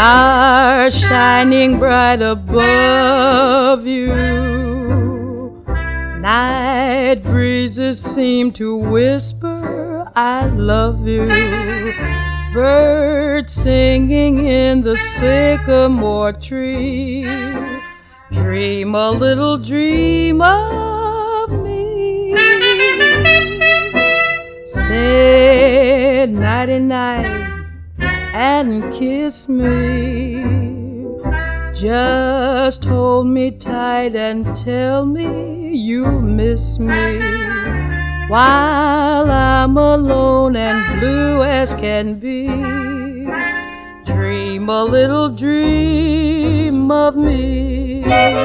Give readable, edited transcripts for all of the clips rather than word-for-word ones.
Stars shining bright above you. Night breezes seem to whisper, I love you. Birds singing in the sycamore tree. Dream a little dream of me. Say nighty-night and kiss me. Just hold me tight and tell me you miss me. While I'm alone and blue as can be, dream a little dream of me.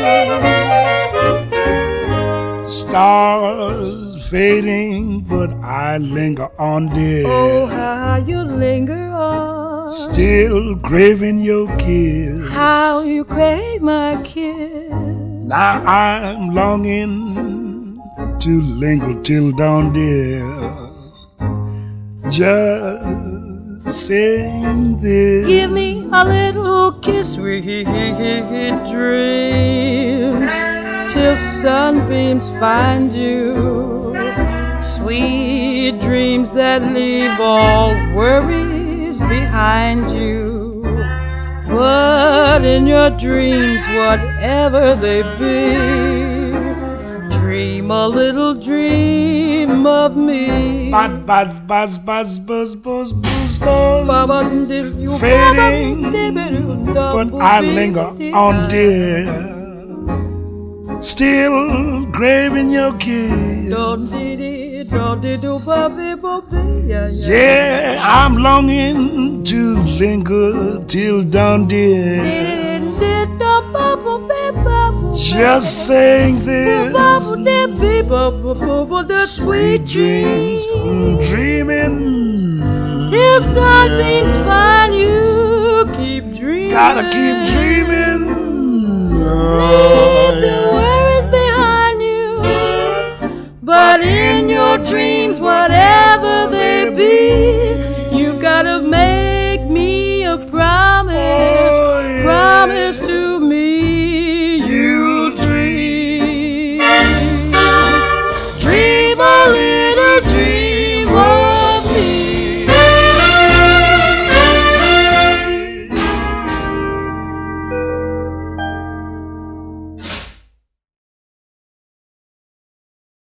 Stars fading, but I linger on, dear. Oh, how you linger on. Still craving your kiss. How you crave my kiss. Now I'm longing to linger till dawn, dear. Just saying this. Give me a little kiss, sweet dreams, till sunbeams find you. Sweet dreams that leave all worries behind you. But in your dreams, whatever they be, dream a little dream of me. Buzz, buzz, buzz, buzz, buzz, buzz, stars fading, but I linger on, dear. Still craving your kiss. Yeah, I'm longing to linger till dawn, dear. Just saying this. Sweet dreams, dreaming till sunbeams find you. Keep dreaming. Gotta keep dreaming. Leave the worries behind you. But in your dreams, whatever they be, you've gotta make me a promise.